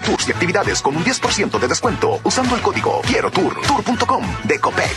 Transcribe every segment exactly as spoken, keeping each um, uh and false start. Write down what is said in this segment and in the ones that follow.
tours y actividades con un diez por ciento de descuento usando el código Quiero Tour, tour punto com de Copec.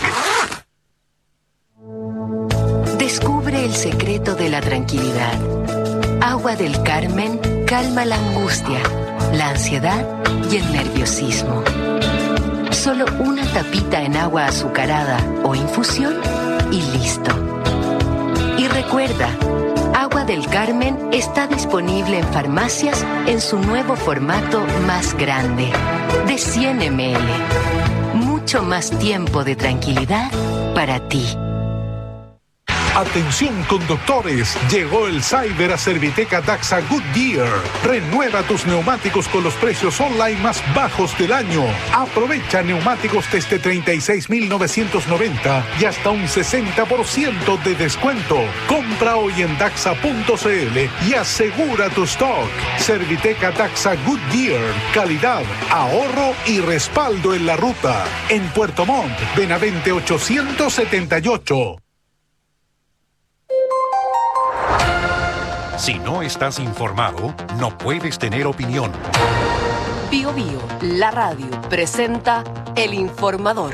Descubre el secreto de la tranquilidad. Agua del Carmen calma la angustia, la ansiedad y el nerviosismo. Solo una tapita en agua azucarada o infusión y listo. Y recuerda, Agua del Carmen está disponible en farmacias en su nuevo formato más grande, de cien mililitros. Mucho más tiempo de tranquilidad para ti. Atención conductores, llegó el Cyber a Serviteca Daxa Goodyear. Renueva tus neumáticos con los precios online más bajos del año. Aprovecha neumáticos desde treinta y seis mil novecientos noventa y hasta un sesenta por ciento de descuento. Compra hoy en daxa punto c l y asegura tu stock. Serviteca Daxa Goodyear, calidad, ahorro y respaldo en la ruta. En Puerto Montt, Benavente ochocientos setenta y ocho. Si no estás informado, no puedes tener opinión. Bio Bio, la radio, presenta El Informador.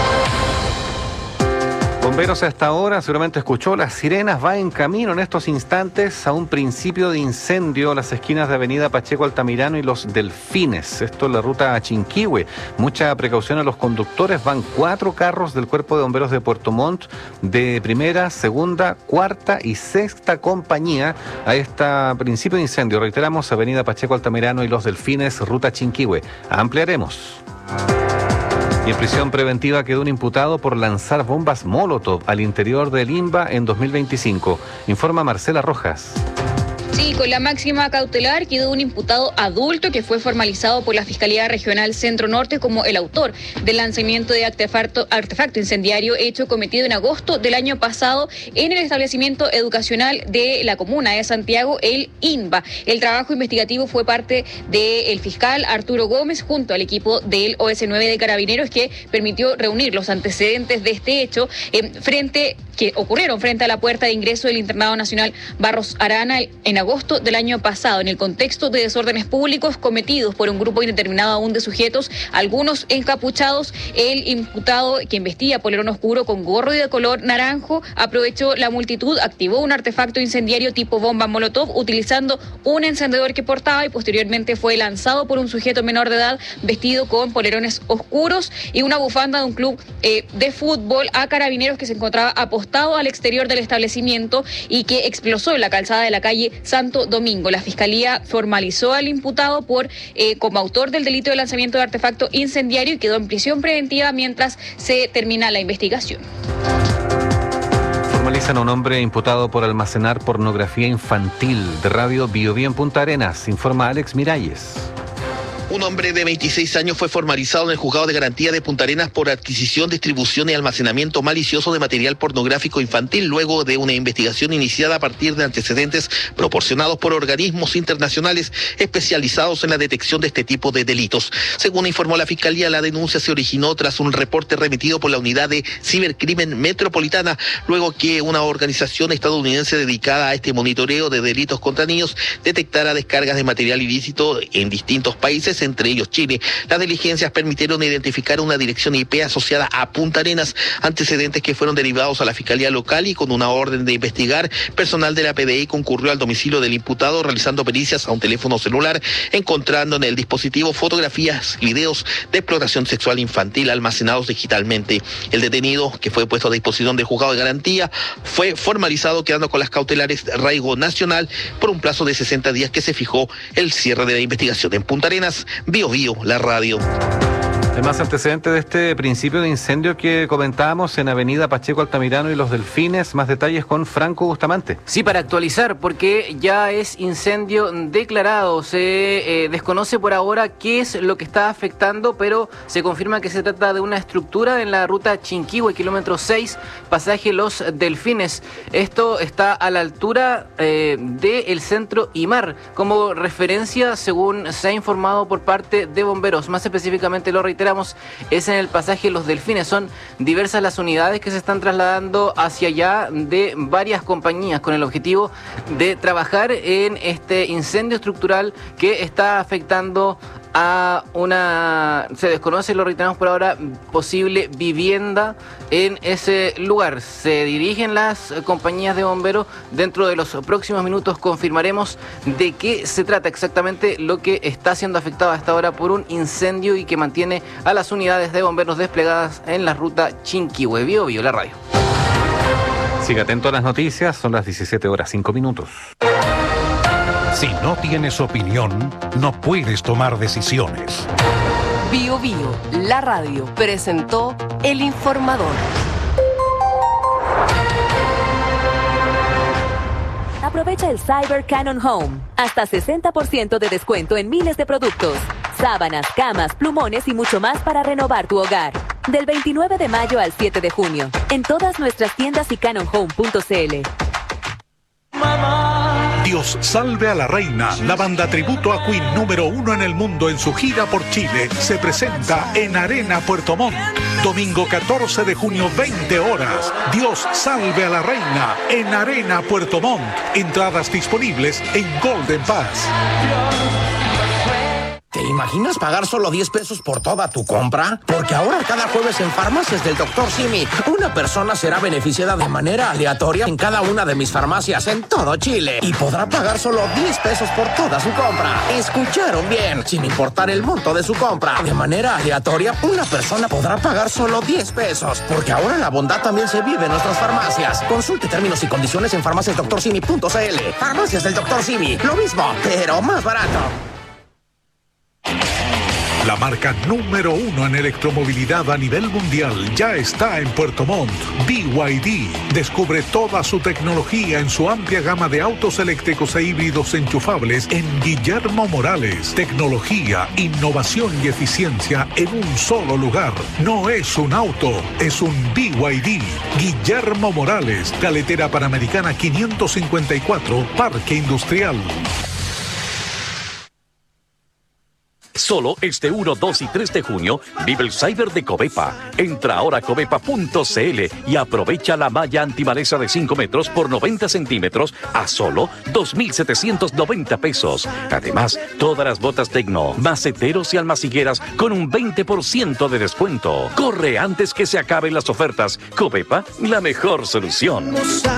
Bomberos, hasta ahora seguramente escuchó, las sirenas va en camino en estos instantes a un principio de incendio a las esquinas de Avenida Pacheco Altamirano y Los Delfines. Esto es la ruta a Chinquihue. Mucha precaución a los conductores. Van cuatro carros del Cuerpo de Bomberos de Puerto Montt de primera, segunda, cuarta y sexta compañía a este principio de incendio. Reiteramos, Avenida Pacheco Altamirano y Los Delfines, ruta Chinquihue. Ampliaremos. Y en prisión preventiva quedó un imputado por lanzar bombas Molotov al interior del INBA en dos mil veinticinco. Informa Marcela Rojas. Sí, con la máxima cautelar quedó un imputado adulto que fue formalizado por la Fiscalía Regional Centro Norte como el autor del lanzamiento de artefacto, artefacto incendiario hecho cometido en agosto del año pasado en el establecimiento educacional de la comuna de Santiago, el INBA. El trabajo investigativo fue parte del fiscal Arturo Gómez junto al equipo del O S nueve de Carabineros, que permitió reunir los antecedentes de este hecho eh, frente que ocurrieron frente a la puerta de ingreso del Internado Nacional Barros Arana en agosto del año pasado, en el contexto de desórdenes públicos cometidos por un grupo indeterminado aún de sujetos, algunos encapuchados. El imputado, quien vestía polerón oscuro con gorro de color naranjo, aprovechó la multitud, activó un artefacto incendiario tipo bomba Molotov utilizando un encendedor que portaba y posteriormente fue lanzado por un sujeto menor de edad vestido con polerones oscuros y una bufanda de un club eh, de fútbol a Carabineros que se encontraba apostado al exterior del establecimiento y que explosó en la calzada de la calle Santo Domingo. La Fiscalía formalizó al imputado por eh, como autor del delito de lanzamiento de artefacto incendiario y quedó en prisión preventiva mientras se termina la investigación. Formalizan a un hombre imputado por almacenar pornografía infantil. De Radio Bio Bio en Punta Arenas, informa Alex Miralles. Un hombre de veintiséis años fue formalizado en el Juzgado de Garantía de Punta Arenas por adquisición, distribución y almacenamiento malicioso de material pornográfico infantil, luego de una investigación iniciada a partir de antecedentes proporcionados por organismos internacionales especializados en la detección de este tipo de delitos. Según informó la Fiscalía, la denuncia se originó tras un reporte remitido por la Unidad de Cibercrimen Metropolitana, luego que una organización estadounidense dedicada a este monitoreo de delitos contra niños detectara descargas de material ilícito en distintos países, entre ellos Chile. Las diligencias permitieron identificar una dirección I P asociada a Punta Arenas, antecedentes que fueron derivados a la Fiscalía Local y con una orden de investigar, personal de la P D I concurrió al domicilio del imputado realizando pericias a un teléfono celular, encontrando en el dispositivo fotografías y videos de explotación sexual infantil almacenados digitalmente. El detenido, que fue puesto a disposición del Juzgado de Garantía, fue formalizado quedando con las cautelares de arraigo nacional por un plazo de sesenta días que se fijó el cierre de la investigación en Punta Arenas. Bio Bio, la radio. Además, antecedente de este principio de incendio que comentábamos en Avenida Pacheco Altamirano y Los Delfines, más detalles con Franco Bustamante. Sí, para actualizar, porque ya es incendio declarado, se eh, desconoce por ahora qué es lo que está afectando, pero se confirma que se trata de una estructura en la ruta Chinquihue, kilómetro seis, pasaje Los Delfines. Esto está a la altura eh, del centro IMAR, como referencia según se ha informado por parte de bomberos, más específicamente lo reiteramos, es en el pasaje Los Delfines. Son diversas las unidades que se están trasladando hacia allá de varias compañías con el objetivo de trabajar en este incendio estructural que está afectando a una, se desconoce, lo reiteramos por ahora, posible vivienda en ese lugar. Se dirigen las compañías de bomberos. Dentro de los próximos minutos confirmaremos de qué se trata exactamente lo que está siendo afectado hasta ahora por un incendio y que mantiene a las unidades de bomberos desplegadas en la ruta Chinquihue. Bio Bio, la radio. Siga atento a las noticias, son las diecisiete horas, cinco minutos. Si no tienes opinión, no puedes tomar decisiones. Bio Bio, la radio, presentó El Informador. Aprovecha el Cyber Canon Home. Hasta sesenta por ciento de descuento en miles de productos. Sábanas, camas, plumones y mucho más para renovar tu hogar. Del veintinueve de mayo al siete de junio. En todas nuestras tiendas y canon home punto c l. Dios salve a la reina, la banda tributo a Queen número uno en el mundo en su gira por Chile, se presenta en Arena Puerto Montt. Domingo catorce de junio, veinte horas. Dios salve a la reina en Arena Puerto Montt. Entradas disponibles en Golden Pass. ¿Te imaginas pagar solo diez pesos por toda tu compra? Porque ahora cada jueves en Farmacias del doctor Simi, una persona será beneficiada de manera aleatoria en cada una de mis farmacias en todo Chile y podrá pagar solo diez pesos por toda su compra. ¿Escucharon bien? Sin importar el monto de su compra. De manera aleatoria, una persona podrá pagar solo diez pesos. Porque ahora la bondad también se vive en nuestras farmacias. Consulte términos y condiciones en farmacias doctor simi punto c l. Farmacias del doctor Simi, lo mismo, pero más barato. La marca número uno en electromovilidad a nivel mundial ya está en Puerto Montt. B Y D. Descubre toda su tecnología en su amplia gama de autos eléctricos e híbridos enchufables en Guillermo Morales. Tecnología, innovación y eficiencia en un solo lugar. No es un auto, es un B Y D. Guillermo Morales, Carretera Panamericana quinientos cincuenta y cuatro, Parque Industrial. Solo este uno, dos y tres de junio vive el Cyber de Covepa. Entra ahora a covepa punto c l y aprovecha la malla antimaleza de cinco metros por noventa centímetros a solo dos mil setecientos noventa pesos. Además, todas las botas Tecno, maceteros y almacigueras con un veinte por ciento de descuento. Corre antes que se acaben las ofertas. Covepa, la mejor solución.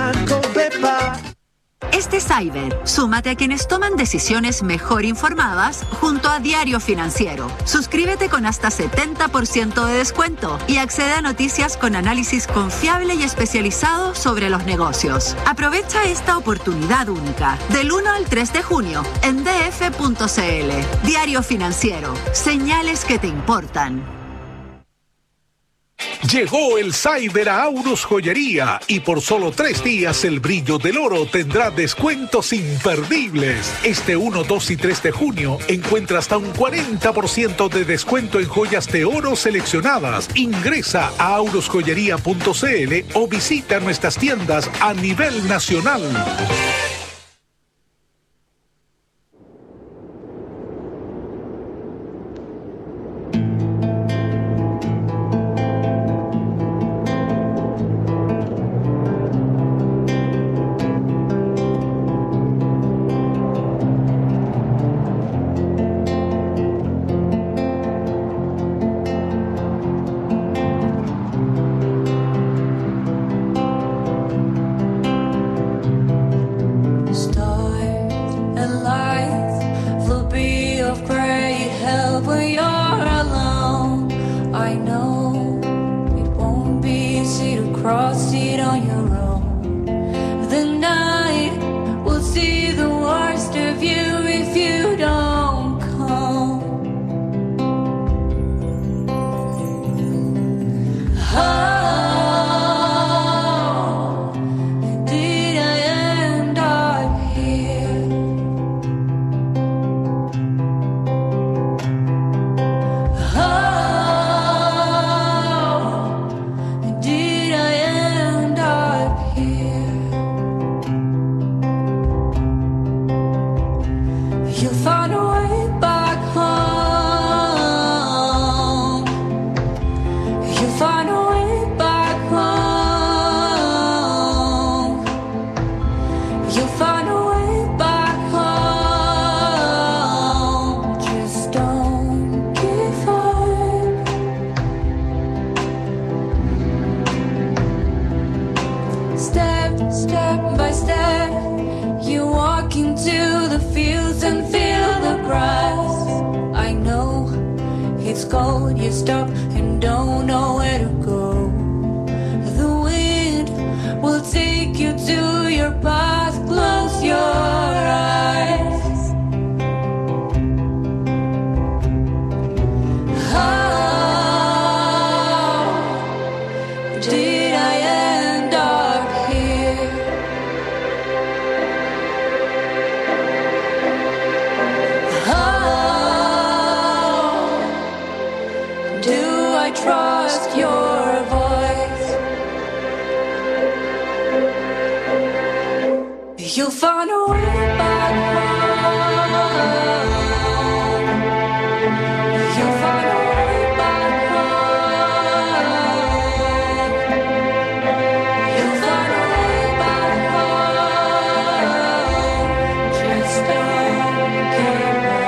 Este Cyber, súmate a quienes toman decisiones mejor informadas junto a Diario Financiero. Suscríbete con hasta setenta por ciento de descuento y accede a noticias con análisis confiable y especializado sobre los negocios. Aprovecha esta oportunidad única del uno al tres de junio en d f punto c l. Diario Financiero, señales que te importan. Llegó el Cyber a Aurus Joyería y por solo tres días el brillo del oro tendrá descuentos imperdibles. Este uno, dos y tres de junio encuentra hasta un cuarenta por ciento de descuento en joyas de oro seleccionadas. Ingresa a aurus joyería punto c l o visita nuestras tiendas a nivel nacional. gets cold, you stop and don't know where to go. The wind will take you to your path, close your eyes. How did I end up here? How do I trust your voice? You'll find a way back home. You'll find a way back home. You'll find a way back home. Just don't give up.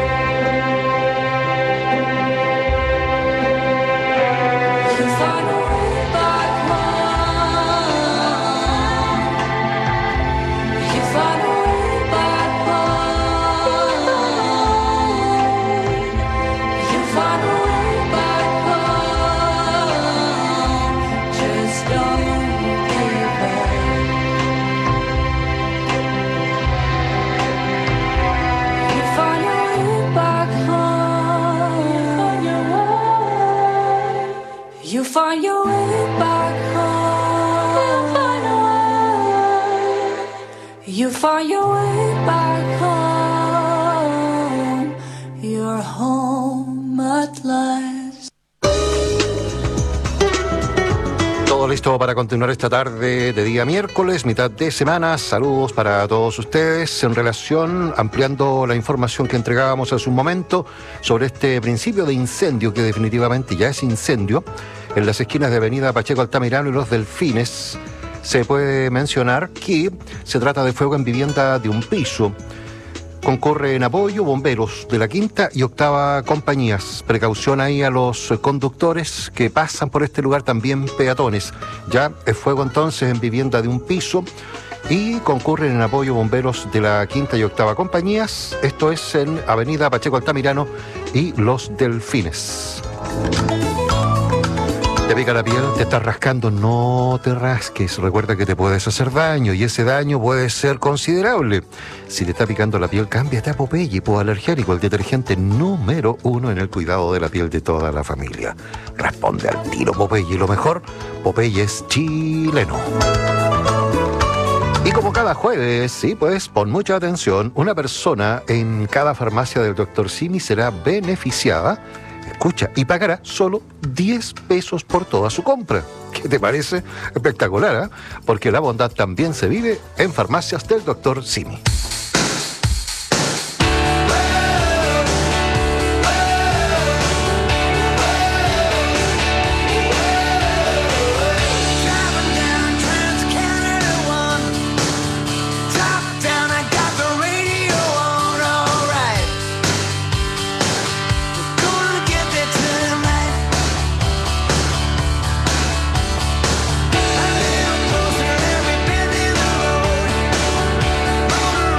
You'll find a way back home. You'll find a way back home. You'll find a way back home. Just don't give up. You'll find your way back home. You'll find your way back home. You'll find your way back home. You're home at last. Todo listo para continuar esta tarde de día miércoles, mitad de semana. Saludos para todos ustedes en relación, ampliando la información que entregábamos hace un momento sobre este principio de incendio, que definitivamente ya es incendio, en las esquinas de Avenida Pacheco Altamirano y Los Delfines. Se puede mencionar que se trata de fuego en vivienda de un piso. Concurre en apoyo bomberos de la quinta y octava compañías. Precaución ahí a los conductores que pasan por este lugar, también peatones. Ya es fuego entonces en vivienda de un piso y concurren en apoyo bomberos de la quinta y octava compañías. Esto es en Avenida Pacheco Altamirano y Los Delfines. Te pica la piel, te estás rascando, no te rasques. Recuerda que te puedes hacer daño y ese daño puede ser considerable. Si te está picando la piel, cámbiate a Popeye hipoalergénico, el detergente número uno en el cuidado de la piel de toda la familia. Responde al tiro Popeye, y lo mejor, Popeye es chileno. Y como cada jueves, sí, pues pon mucha atención, una persona en cada farmacia del doctor Simi será beneficiada, escucha, y pagará solo diez pesos por toda su compra. ¿Qué te parece? Espectacular, ¿eh? Porque la bondad también se vive en farmacias del doctor Simi. Road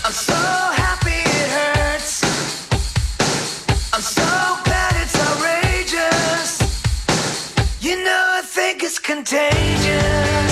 I'm so happy it hurts. I'm so glad it's outrageous. You know I think it's contagious.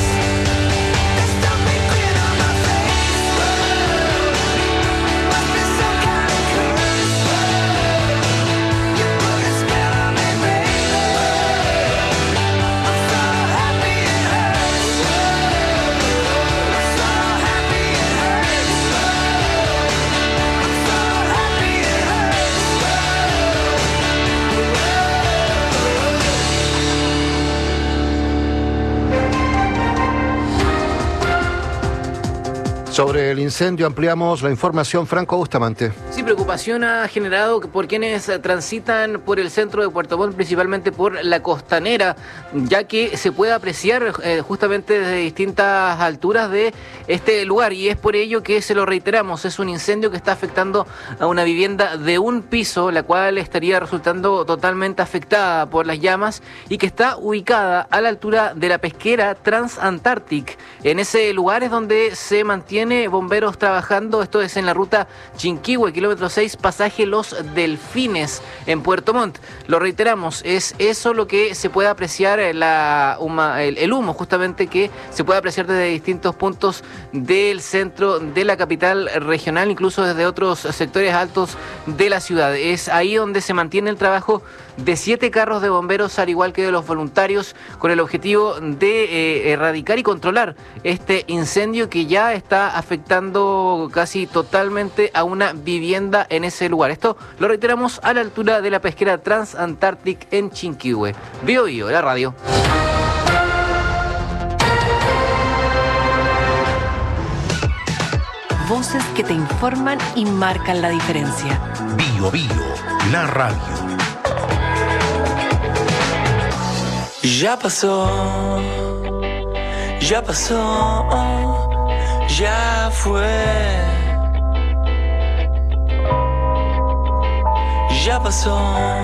Sobre el incendio ampliamos la información. Franco Bustamante. Sí, preocupación ha generado por quienes transitan por el centro de Puerto Montt, principalmente por la costanera, ya que se puede apreciar eh, justamente desde distintas alturas de este lugar, y es por ello que se lo reiteramos, es un incendio que está afectando a una vivienda de un piso, la cual estaría resultando totalmente afectada por las llamas y que está ubicada a la altura de la pesquera Transantarctic. En ese lugar es donde se mantiene bomberos trabajando. Esto es en la ruta Chinquihue, kilómetro seis, pasaje Los Delfines, en Puerto Montt. Lo reiteramos, es eso lo que se puede apreciar, la, el, el humo justamente que se puede apreciar desde distintos puntos del centro de la capital regional, incluso desde otros sectores altos de la ciudad. Es ahí donde se mantiene el trabajo de siete carros de bomberos, al igual que de los voluntarios, con el objetivo de eh, erradicar y controlar este incendio que ya está afectando casi totalmente a una vivienda en ese lugar. Esto lo reiteramos a la altura de la pesquera Transantarctic en Chinquihue. Bio Bio, la radio. Voces que te informan y marcan la diferencia. Bio Bio, la radio. Ya pasó, ya pasó, ya fue. Ya pasó,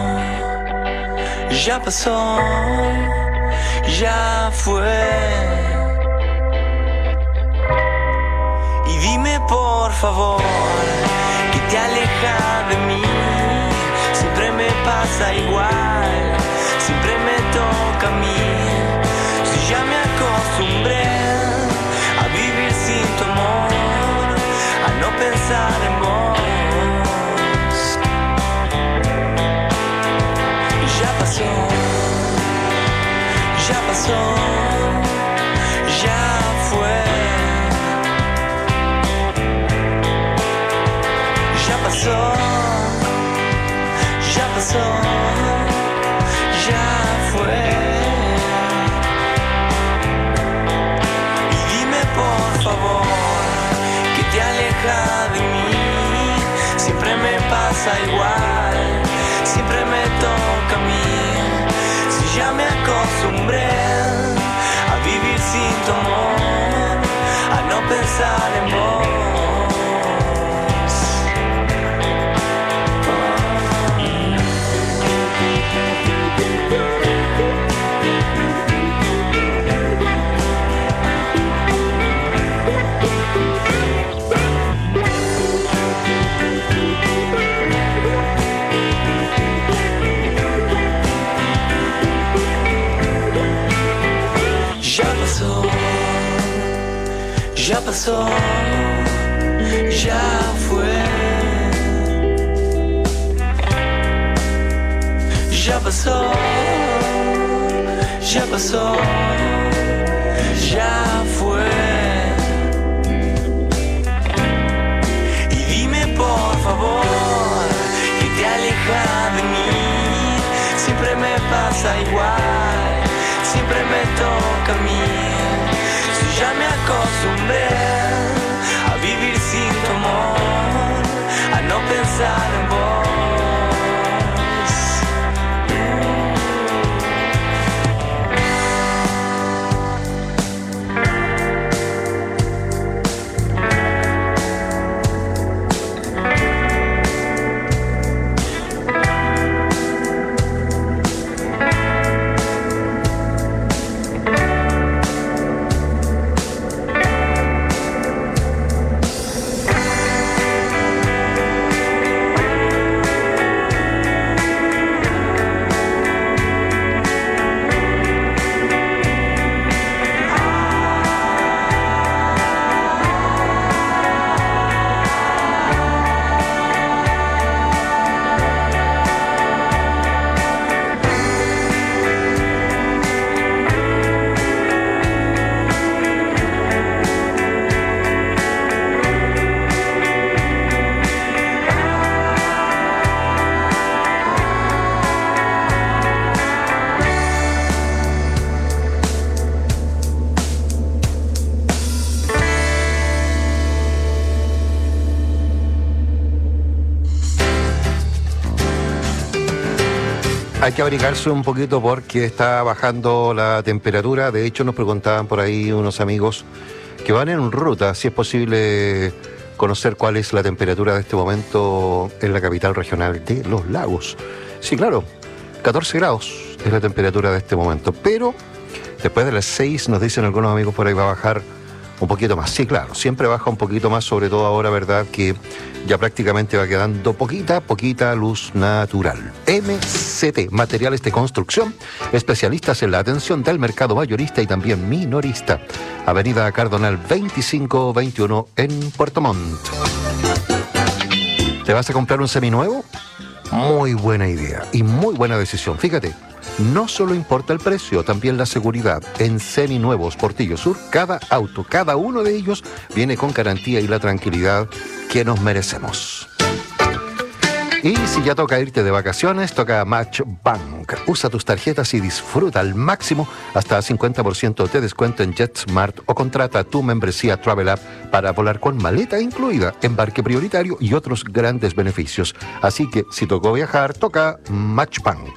ya pasó, ya fue. Y dime por favor, que te aleja de mí. Siempre me pasa igual, siempre me toca a mí. Si ya me acostumbré a vivir sin tu amor, a no pensar en vos. Y ya pasó, ya pasó, ya fue. Ya pasó, ya pasó, ya fue. Y dime por favor, que te aleja de mí. Siempre me pasa igual, siempre me toca a mí. Si ya me acostumbré a vivir sin tu amor, a no pensar en vos. Ya pasó, ya fue. Ya pasó, ya pasó, ya fue. Y dime por favor, que te aleja de mí. Siempre me pasa igual, siempre me toca a mí. Ya me acostumbré a vivir sin tu amor, a no pensar en vos. Hay que abrigarse un poquito porque está bajando la temperatura. De hecho, nos preguntaban por ahí unos amigos que van en ruta si es posible conocer cuál es la temperatura de este momento en la capital regional de Los Lagos. Sí, claro, catorce grados es la temperatura de este momento, pero después de las seis nos dicen algunos amigos por ahí va a bajar un poquito más. Sí, claro, siempre baja un poquito más, sobre todo ahora, ¿verdad? Que ya prácticamente va quedando poquita, poquita luz natural. M C T, Materiales de Construcción, especialistas en la atención del mercado mayorista y también minorista. Avenida Cardonal veinticinco veintiuno en Puerto Montt. ¿Te vas a comprar un seminuevo? Muy buena idea y muy buena decisión. Fíjate, no solo importa el precio, también la seguridad. En Seminuevos Portillo Sur, cada auto, cada uno de ellos viene con garantía y la tranquilidad que nos merecemos. Y si ya toca irte de vacaciones, toca Match Bank. Usa tus tarjetas y disfruta al máximo hasta cincuenta por ciento de descuento en JetSmart o contrata tu membresía Travel App para volar con maleta incluida, embarque prioritario y otros grandes beneficios. Así que si tocó viajar, toca Match Bank.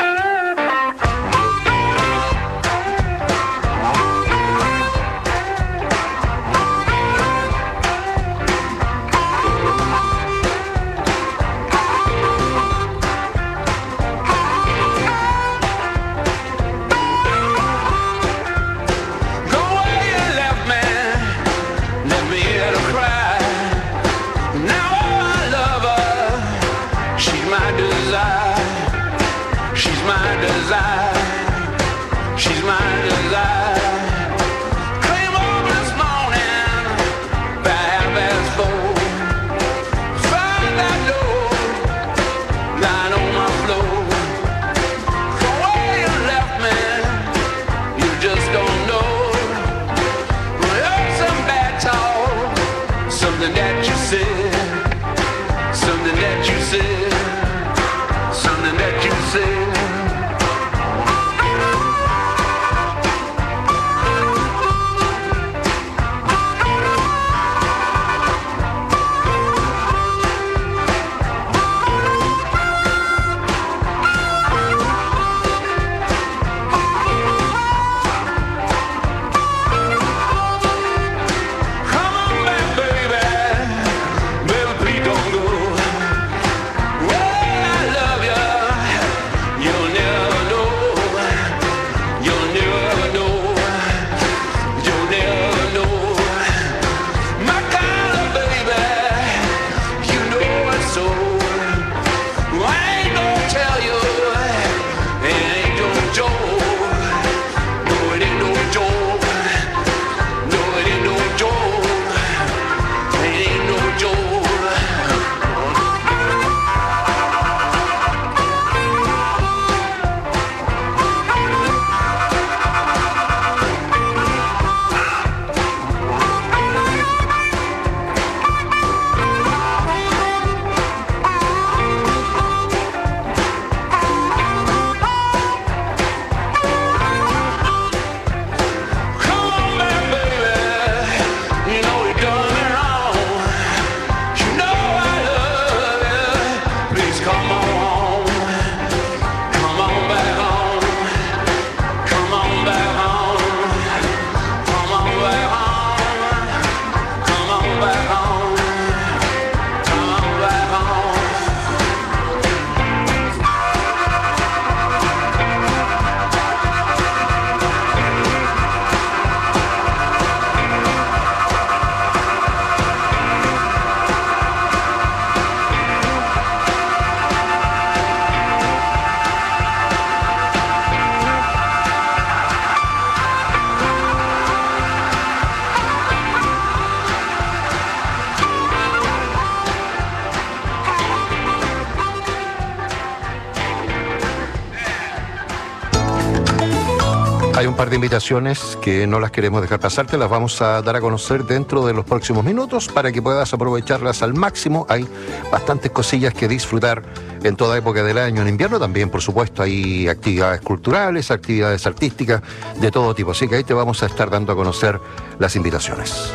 Hay un par de invitaciones que no las queremos dejar pasar, te las vamos a dar a conocer dentro de los próximos minutos para que puedas aprovecharlas al máximo. Hay bastantes cosillas que disfrutar en toda época del año. En invierno también, por supuesto, hay actividades culturales, actividades artísticas de todo tipo. Así que ahí te vamos a estar dando a conocer las invitaciones.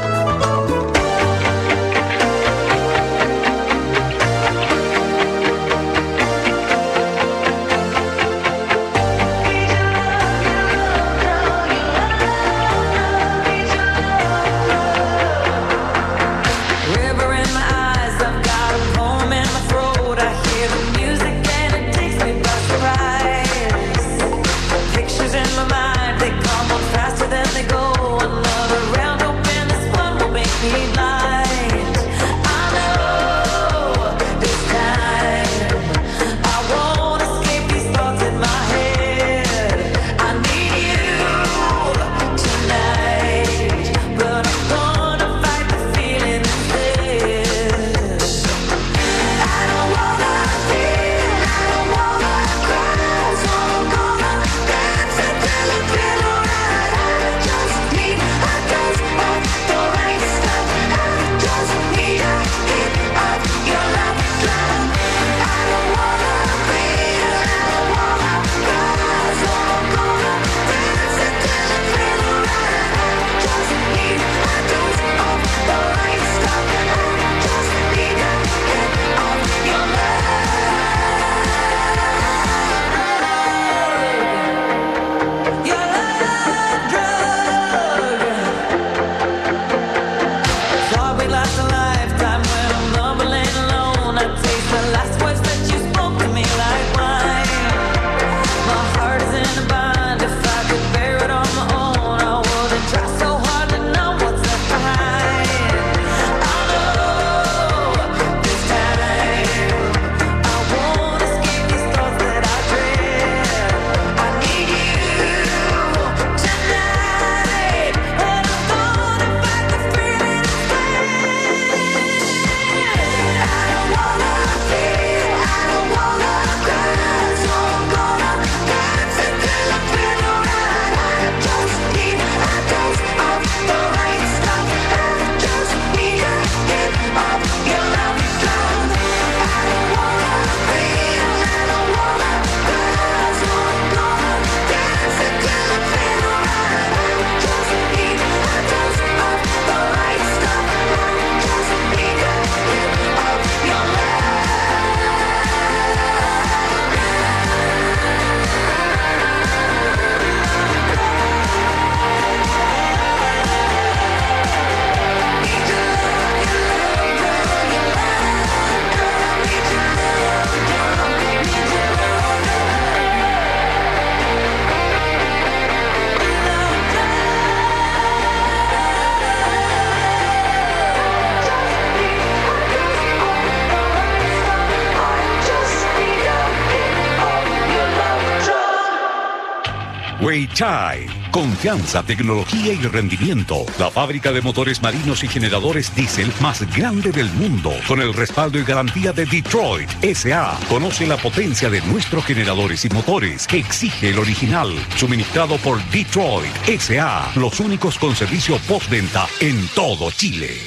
Weichai. Confianza, tecnología y rendimiento. La fábrica de motores marinos y generadores diésel más grande del mundo. Con el respaldo y garantía de Detroit S A. Conoce la potencia de nuestros generadores y motores. Exige el original. Suministrado por Detroit S A. Los únicos con servicio postventa en todo Chile.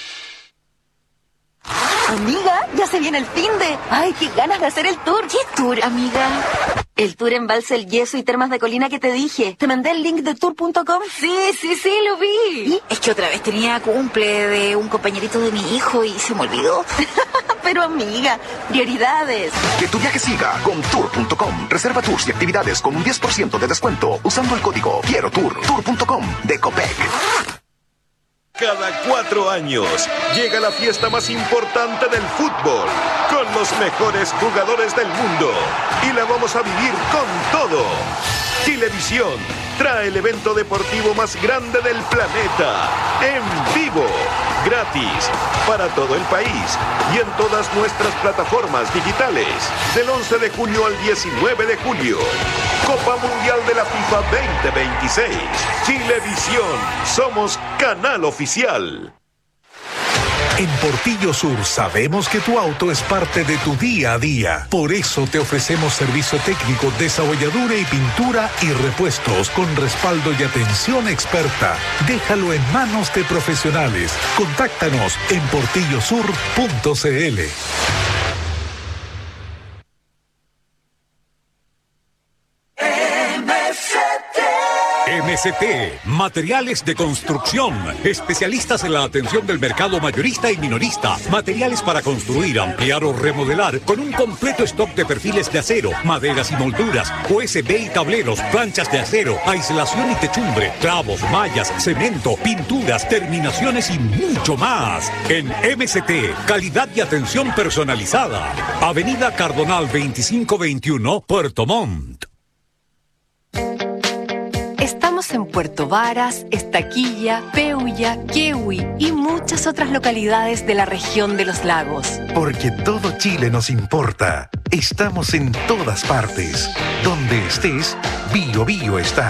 Amiga, ya se viene el finde. Ay, qué ganas de hacer el tour. ¿Qué tour, amiga? El tour Embalse El Yeso y Termas de Colina que te dije. ¿Te mandé el link de tour punto com? Sí, sí, sí, lo vi. ¿Y? Es que otra vez tenía cumple de un compañerito de mi hijo y se me olvidó. Pero amiga, prioridades. Que tu viaje siga con tour punto com. Reserva tours y actividades con un diez por ciento de descuento usando el código Quiero Tour. tour punto com de Copec. Cada cuatro años llega la fiesta más importante del fútbol, con los mejores jugadores del mundo. Y la vamos a vivir con todo. Chilevisión trae el evento deportivo más grande del planeta, en vivo, gratis, para todo el país y en todas nuestras plataformas digitales, del once de junio al diecinueve de julio. Copa Mundial de la FIFA veinte veintiséis. Chilevisión, somos canal oficial. En Portillo Sur sabemos que tu auto es parte de tu día a día. Por eso te ofrecemos servicio técnico, desabolladura y pintura y repuestos con respaldo y atención experta. Déjalo en manos de profesionales. Contáctanos en portillo sur punto c l. M S T, materiales de construcción, especialistas en la atención del mercado mayorista y minorista, materiales para construir, ampliar o remodelar, con un completo stock de perfiles de acero, maderas y molduras, U S B y tableros, planchas de acero, aislación y techumbre, clavos, mallas, cemento, pinturas, terminaciones y mucho más. En M S T, calidad y atención personalizada. Avenida Cardonal veinticinco veintiuno, Puerto Montt. Estamos en Puerto Varas, Estaquilla, Peulla, Quehue y muchas otras localidades de la región de los lagos. Porque todo Chile nos importa. Estamos en todas partes. Donde estés, Bio Bio está.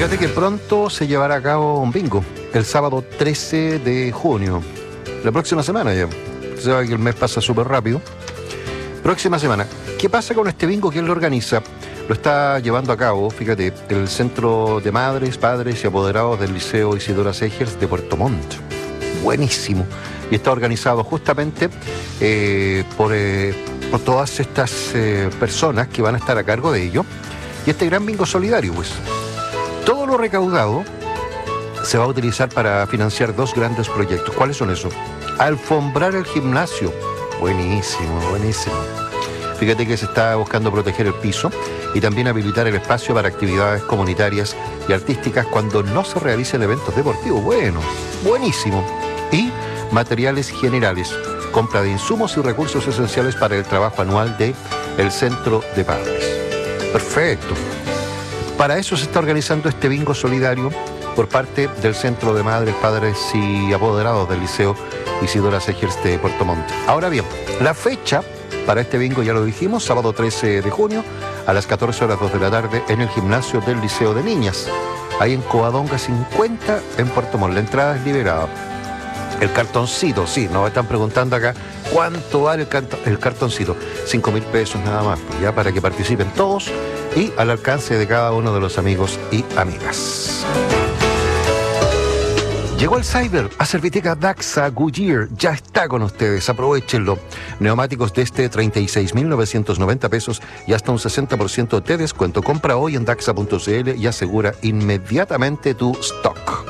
Fíjate que pronto se llevará a cabo un bingo, el sábado trece de junio, la próxima semana ya. Se sabe que el mes pasa súper rápido. Próxima semana. ¿Qué pasa con este bingo? ¿Quién lo organiza? Lo está llevando a cabo, fíjate, el Centro de Madres, Padres y Apoderados del Liceo Isidora Segers de Puerto Montt. Buenísimo. Y está organizado justamente eh, por, eh, por todas estas eh, personas que van a estar a cargo de ello. Y este gran bingo solidario, pues. Todo lo recaudado se va a utilizar para financiar dos grandes proyectos. ¿Cuáles son esos? Alfombrar el gimnasio. Buenísimo, buenísimo. Fíjate que se está buscando proteger el piso y también habilitar el espacio para actividades comunitarias y artísticas cuando no se realicen eventos deportivos. Bueno, buenísimo. Y materiales generales, compra de insumos y recursos esenciales para el trabajo anual de el Centro de Padres. Perfecto. Para eso se está organizando este bingo solidario por parte del Centro de Madres, Padres y Apoderados del Liceo Isidora Segers de Puerto Montt. Ahora bien, la fecha para este bingo ya lo dijimos, sábado trece de junio a las catorce horas dos de la tarde en el gimnasio del Liceo de Niñas, ahí en Covadonga cincuenta en Puerto Montt. La entrada es liberada. El cartoncito, sí, nos están preguntando acá cuánto vale el, canto, el cartoncito. Cinco mil pesos nada más, pues ya para que participen todos y al alcance de cada uno de los amigos y amigas. Llegó el Cyber a Serviteca Daxa Goodyear, ya está con ustedes, aprovechenlo. Neumáticos desde treinta y seis mil novecientos noventa pesos y hasta un sesenta por ciento de descuento. Compra hoy en daxa punto c l y asegura inmediatamente tu stock.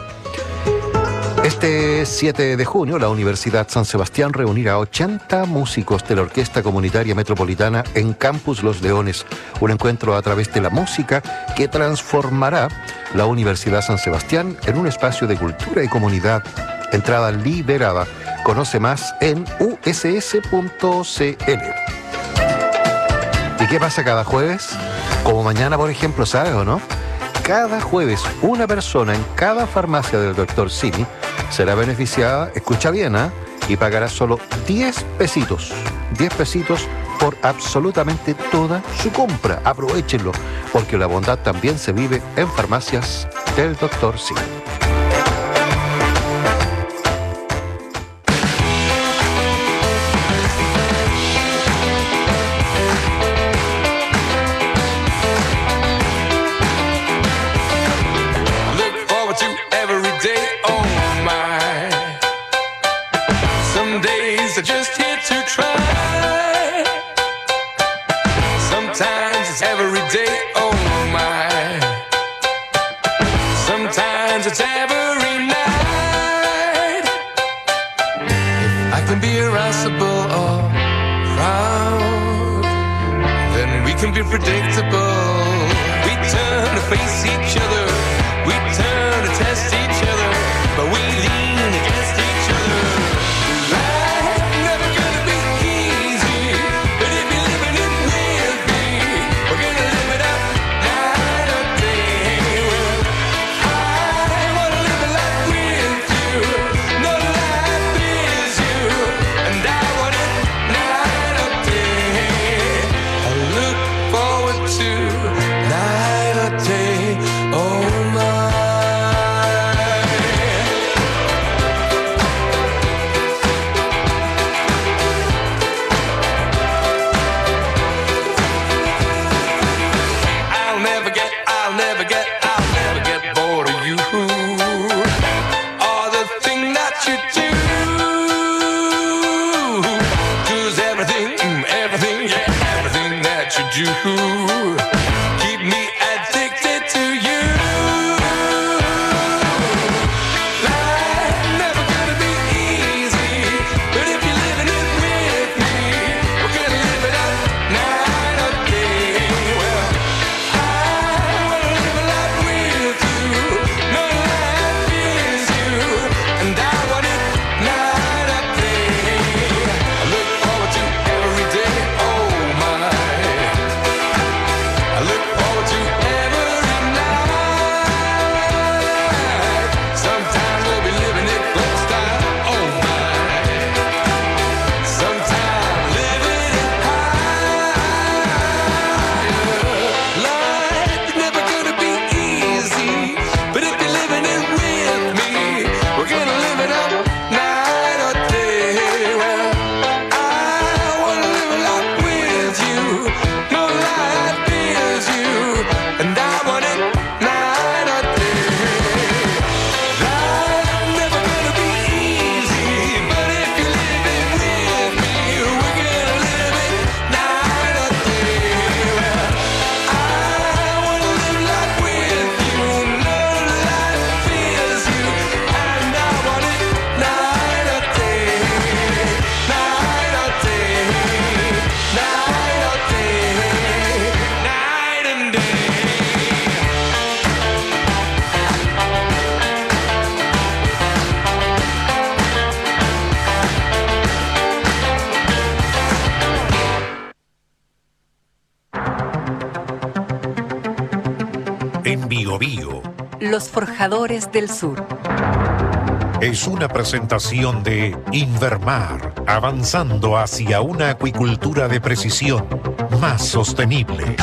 Este siete de junio, la Universidad San Sebastián reunirá a ochenta músicos de la Orquesta Comunitaria Metropolitana en Campus Los Leones. Un encuentro a través de la música que transformará la Universidad San Sebastián en un espacio de cultura y comunidad. Entrada liberada. Conoce más en u s s punto c l. ¿Y qué pasa cada jueves? Como mañana, por ejemplo, ¿sabes o no? Cada jueves, una persona en cada farmacia del doctor Simi será beneficiada, escucha bien, ¿eh? Y pagará solo diez pesitos. diez pesitos por absolutamente toda su compra. Aprovechenlo, porque la bondad también se vive en farmacias del doctor Simi. Los Forjadores del Sur. Es una presentación de Invermar, avanzando hacia una acuicultura de precisión más sostenible.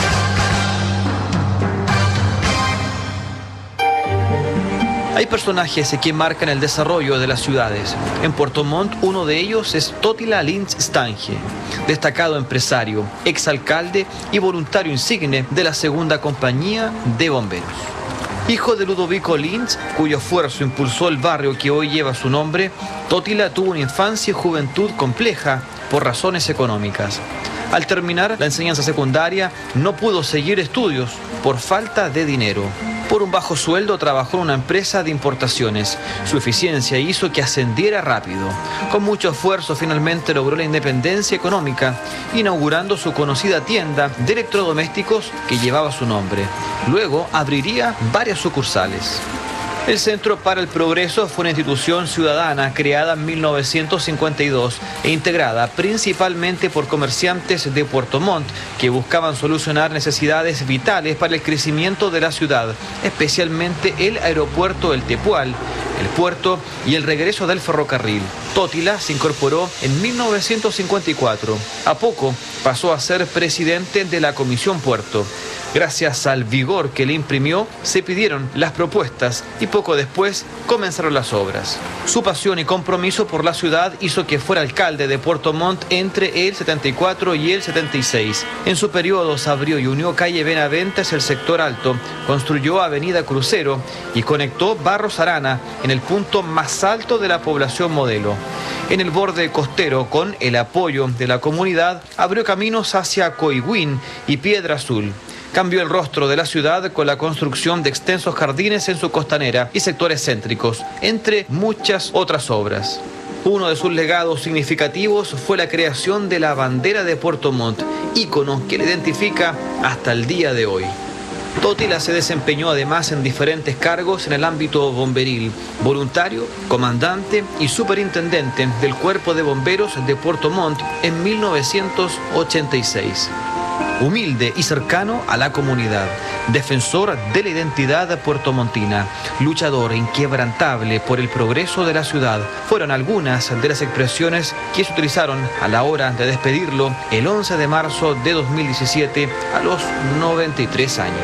Hay personajes que marcan el desarrollo de las ciudades. En Puerto Montt, uno de ellos es Totila Lynch Stange, destacado empresario, exalcalde y voluntario insigne de la segunda compañía de bomberos. Hijo de Ludovico Lynch, cuyo esfuerzo impulsó el barrio que hoy lleva su nombre, Totila tuvo una infancia y juventud compleja por razones económicas. Al terminar la enseñanza secundaria, no pudo seguir estudios por falta de dinero. Por un bajo sueldo trabajó en una empresa de importaciones. Su eficiencia hizo que ascendiera rápido. Con mucho esfuerzo finalmente logró la independencia económica, inaugurando su conocida tienda de electrodomésticos que llevaba su nombre. Luego abriría varias sucursales. El Centro para el Progreso fue una institución ciudadana creada en mil novecientos cincuenta y dos e integrada principalmente por comerciantes de Puerto Montt que buscaban solucionar necesidades vitales para el crecimiento de la ciudad, especialmente el aeropuerto El Tepual, el puerto y el regreso del ferrocarril. Totila se incorporó en mil novecientos cincuenta y cuatro. A poco pasó a ser presidente de la Comisión Puerto. Gracias al vigor que le imprimió, se pidieron las propuestas y poco después comenzaron las obras. Su pasión y compromiso por la ciudad hizo que fuera alcalde de Puerto Montt entre el setenta y cuatro y el setenta y seis. En su periodo se abrió y unió calle Benavente hacia el sector alto, construyó avenida Crucero y conectó Barros Arana en el punto más alto de la población modelo. En el borde costero, con el apoyo de la comunidad, abrió caminos hacia Coihuín y Piedra Azul. Cambió el rostro de la ciudad con la construcción de extensos jardines en su costanera y sectores céntricos, entre muchas otras obras. Uno de sus legados significativos fue la creación de la bandera de Puerto Montt, ícono que le identifica hasta el día de hoy. Totila se desempeñó además en diferentes cargos en el ámbito bomberil, voluntario, comandante y superintendente del Cuerpo de Bomberos de Puerto Montt en mil novecientos ochenta y seis. Humilde y cercano a la comunidad, defensor de la identidad puertomontina, luchador inquebrantable por el progreso de la ciudad, fueron algunas de las expresiones que se utilizaron a la hora de despedirlo el once de marzo de dos mil diecisiete a los noventa y tres años.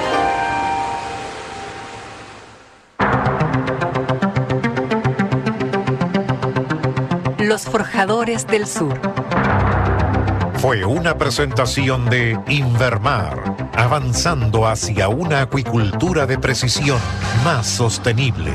Los Forjadores del Sur. Fue una presentación de Invermar, avanzando hacia una acuicultura de precisión más sostenible.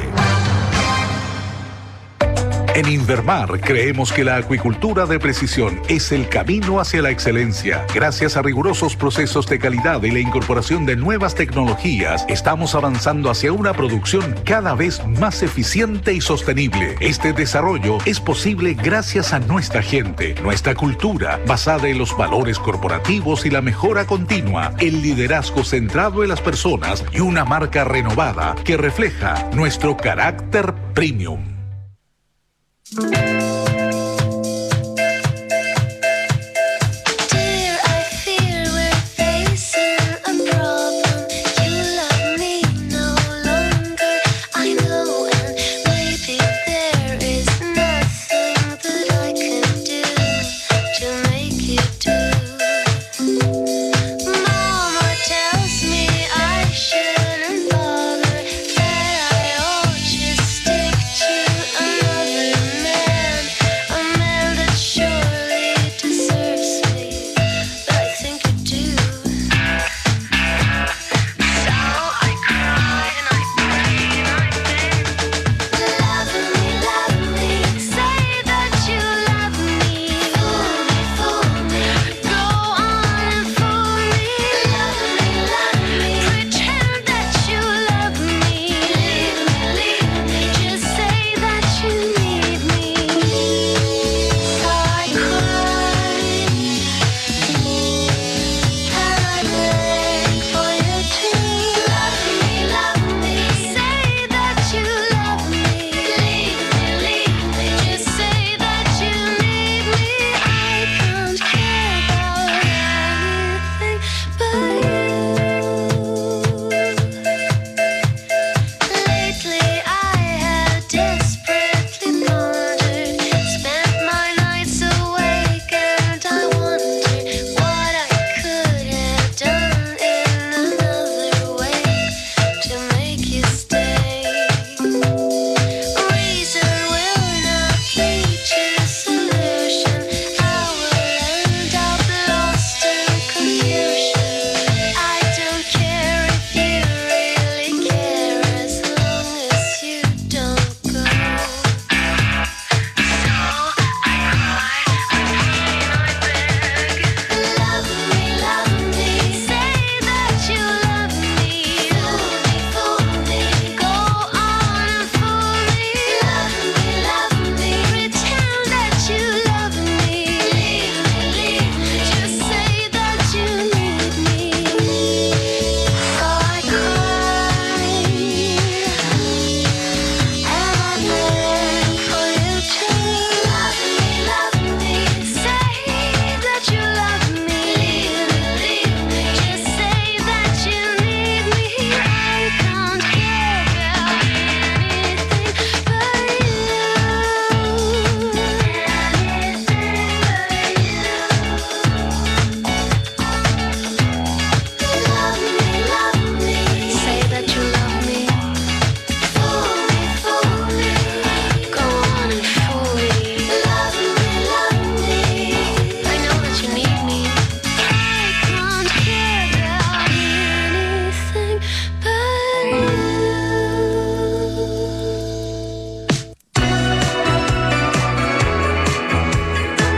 En Invermar creemos que la acuicultura de precisión es el camino hacia la excelencia. Gracias a rigurosos procesos de calidad y la incorporación de nuevas tecnologías, estamos avanzando hacia una producción cada vez más eficiente y sostenible. Este desarrollo es posible gracias a nuestra gente, nuestra cultura, basada en los valores corporativos y la mejora continua, el liderazgo centrado en las personas y una marca renovada que refleja nuestro carácter premium. Stick to another man.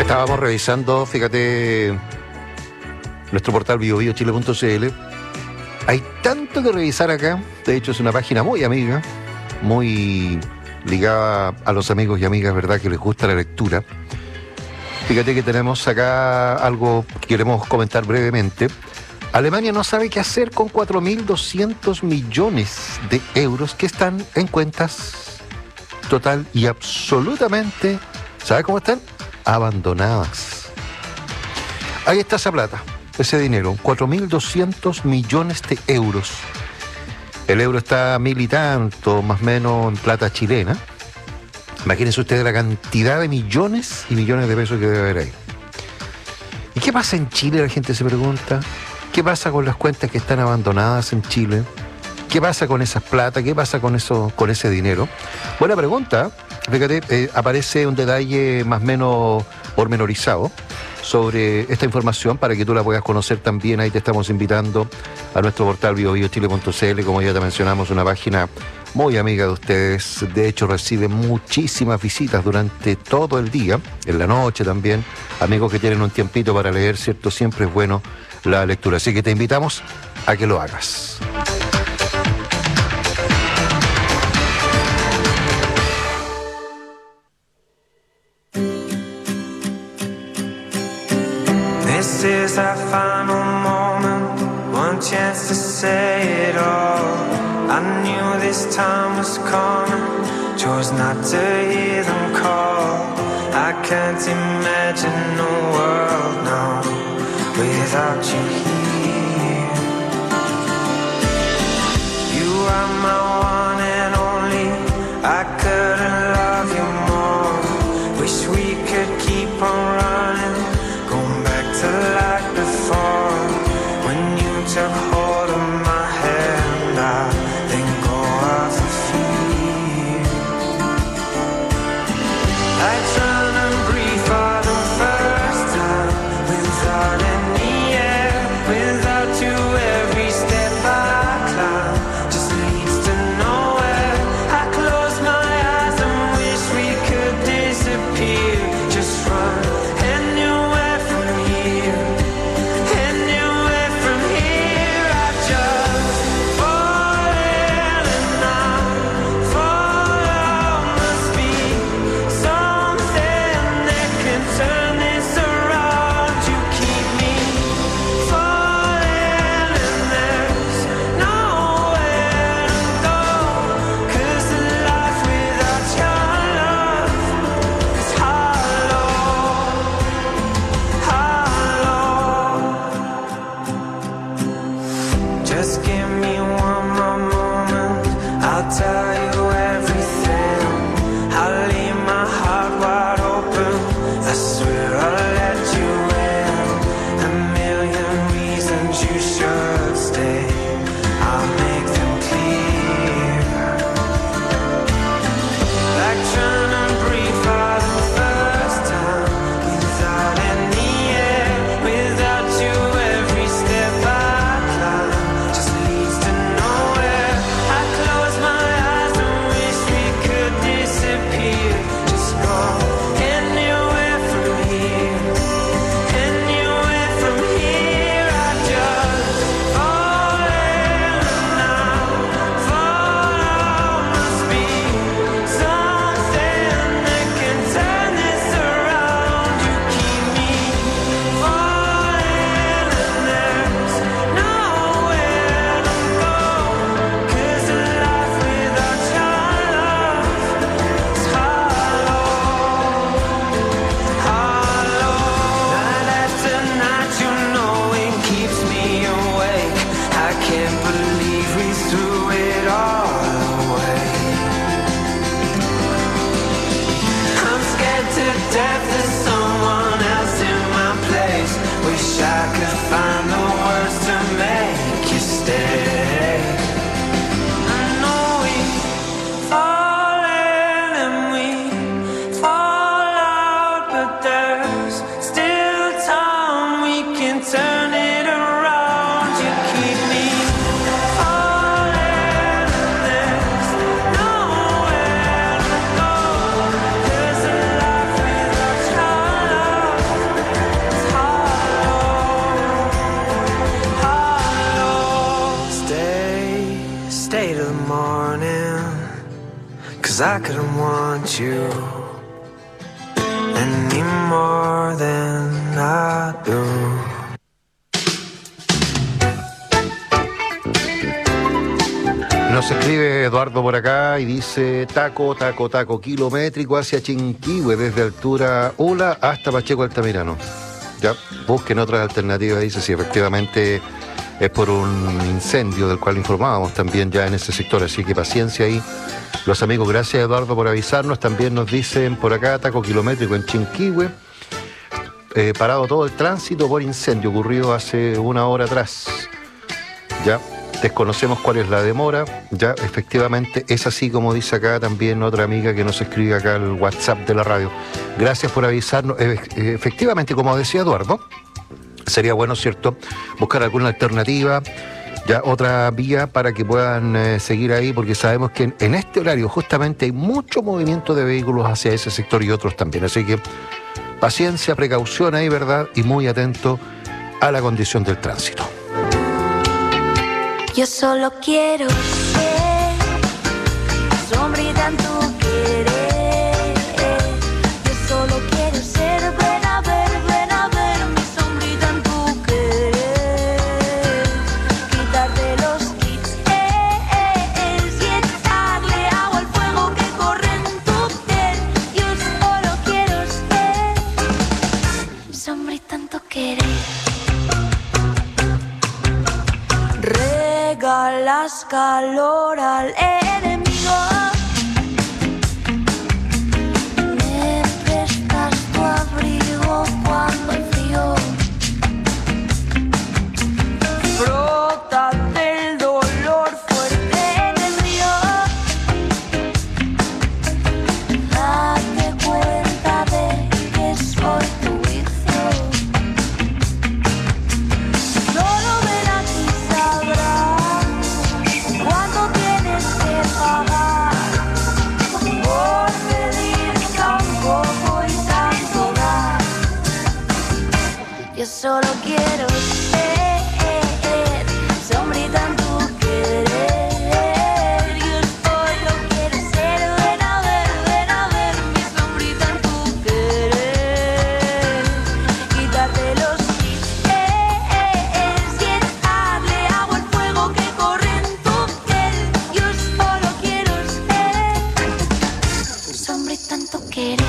Estábamos revisando, fíjate, nuestro portal bio bio chile punto c l. Hay tanto que revisar acá. De hecho, es una página muy amiga, muy ligada a los amigos y amigas, ¿verdad?, que les gusta la lectura. Fíjate que tenemos acá algo que queremos comentar brevemente. Alemania no sabe qué hacer con cuatro mil doscientos millones de euros que están en cuentas total y absolutamente, ¿sabe cómo están? Abandonadas. Ahí está esa plata, ese dinero, cuatro mil doscientos millones de euros. El euro está a mil y tanto, más o menos, en plata chilena. Imagínense ustedes la cantidad de millones y millones de pesos que debe haber ahí. ¿Y qué pasa en Chile? La gente se pregunta. ¿Qué pasa con las cuentas que están abandonadas en Chile? ¿Qué pasa con esas plata? ¿Qué pasa con eso, con ese dinero? Buena pregunta. Fíjate, eh, aparece un detalle más o menos pormenorizado sobre esta información para que tú la puedas conocer también. Ahí te estamos invitando a nuestro portal bio bio chile punto c l, como ya te mencionamos, una página muy amiga de ustedes. De hecho, recibe muchísimas visitas durante todo el día, en la noche también. Amigos que tienen un tiempito para leer, ¿cierto? Siempre es bueno la lectura. Así que te invitamos a que lo hagas. This is our final moment, one chance to say it all. I knew this time was coming, chose not to hear them call. I can't imagine a world now without you here. You are my one and only, I couldn't love you more. Wish we could keep on running, going back to like before. When you took hold of my hand, I let go of the fear. I try to breathe for the first time without any air, without you every step I climb just leads to nowhere. I close my eyes and wish we could disappear, just run anywhere from here, anywhere from here. I just fallen and I fall, must be something 'cause I couldn't want you any more than I do. Nos escribe Eduardo por acá y dice taco, taco, taco kilométrico hacia Chinquihue desde altura Ula hasta Pacheco Altamirano. Ya, busquen otras alternativas, dice, si efectivamente es por un incendio del cual informábamos también ya en ese sector, así que paciencia ahí. Los amigos, gracias Eduardo por avisarnos. También nos dicen por acá taco kilométrico en Chinquihue, eh, parado todo el tránsito por incendio ocurrido hace una hora atrás. Ya. Desconocemos cuál es la demora, ya efectivamente es así como dice acá también otra amiga que nos escribe acá al WhatsApp de la radio. Gracias por avisarnos. Efectivamente, como decía Eduardo, sería bueno, ¿cierto?, buscar alguna alternativa, ya otra vía para que puedan eh, seguir ahí, porque sabemos que en, en este horario justamente hay mucho movimiento de vehículos hacia ese sector y otros también. Así que paciencia, precaución ahí, ¿verdad? Y muy atento a la condición del tránsito. Yo solo quiero ser sombrita en tu querer. Yo solo quiero ser, ven a ver, ven a ver mi sombrita en tu querer. Quitarte los kits eh, eh, eh, y echarle agua al fuego que corre en tu piel. Yo solo quiero ser sombrita en tu querer. Regalas calor al enemigo, me prestas tu abrigo cuando hay frío, frótate el dolor fuerte en el río, date cuenta de que soy tu vicio, solo ven aquí sabrás cuánto tienes que pagar por pedir tan poco y tanto dar. Yo solo quiero ser sombrita en tu querer. Yo solo quiero ser, ven a ver, ven a ver mi sombrita en tu querer. Quitarte los kits eh, eh, eh, y echarle agua al fuego que corre en tu piel. Yo solo quiero ser sombrita en tu querer.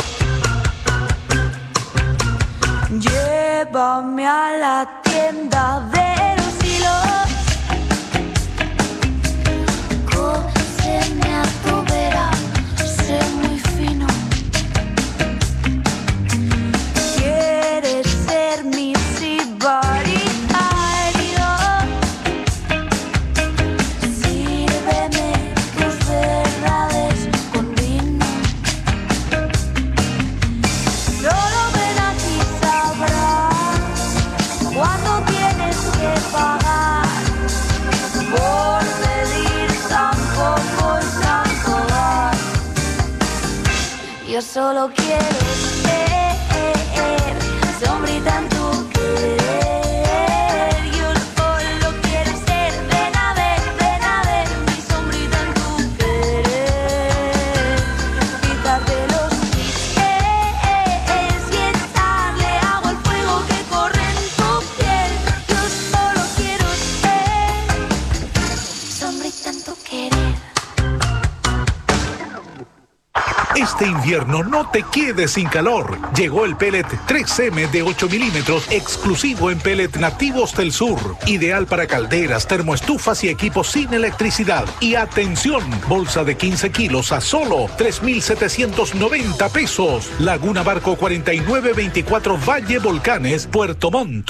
Llévame a la tienda de los hilos, cóseme a tu vera, sé muy fino. ¿Quieres ser mi sibaricario? Sírveme tus verdades con vino. Solo ven aquí sabrás cuánto tienes que pagar por pedir tan poco y tanto dar. Yo solo quiero ser sombrita en tu querer. Yo solo quiero ser, ven a ver, ven a ver mi sombrita en tu querer. Quitarte los kits eh, eh, eh, y echarle agua al fuego que corre en tu piel. Yo solo quiero ser sombrita en tu querer. Este invierno no te quedes sin calor. Llegó el pellet tres eme de ocho milímetros, exclusivo en pellet nativos del sur. Ideal para calderas, termoestufas y equipos sin electricidad. Y atención, bolsa de quince kilos a solo tres mil setecientos noventa pesos. Laguna Barco cuarenta y nueve veinticuatro Valle Volcanes, Puerto Montt.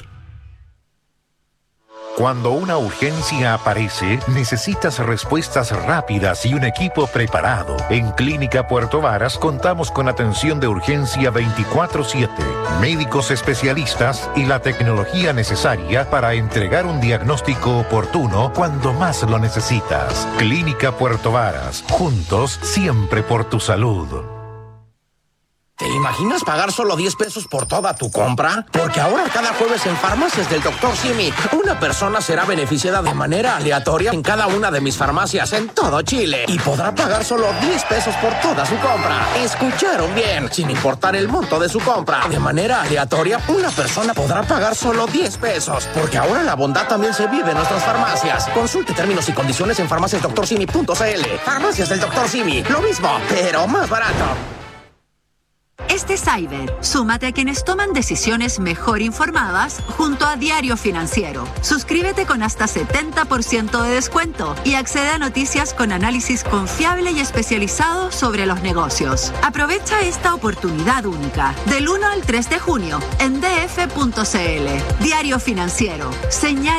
Cuando una urgencia aparece, necesitas respuestas rápidas y un equipo preparado. En Clínica Puerto Varas contamos con atención de urgencia veinticuatro siete, médicos especialistas y la tecnología necesaria para entregar un diagnóstico oportuno cuando más lo necesitas. Clínica Puerto Varas, juntos siempre por tu salud. ¿Te imaginas pagar solo diez pesos por toda tu compra? Porque ahora cada jueves en Farmacias del doctor Simi, una persona será beneficiada de manera aleatoria en cada una de mis farmacias en todo Chile y podrá pagar solo diez pesos por toda su compra. ¿Escucharon bien? Sin importar el monto de su compra. De manera aleatoria, una persona podrá pagar solo diez pesos. Porque ahora la bondad también se vive en nuestras farmacias. Consulte términos y condiciones en farmacias doctor simi punto c l. Farmacias del doctor Simi, lo mismo, pero más barato. Este Cyber, súmate a quienes toman decisiones mejor informadas junto a Diario Financiero. Suscríbete con hasta setenta por ciento de descuento y accede a noticias con análisis confiable y especializado sobre los negocios. Aprovecha esta oportunidad única del uno al tres de junio en d f punto c l. Diario Financiero. Señal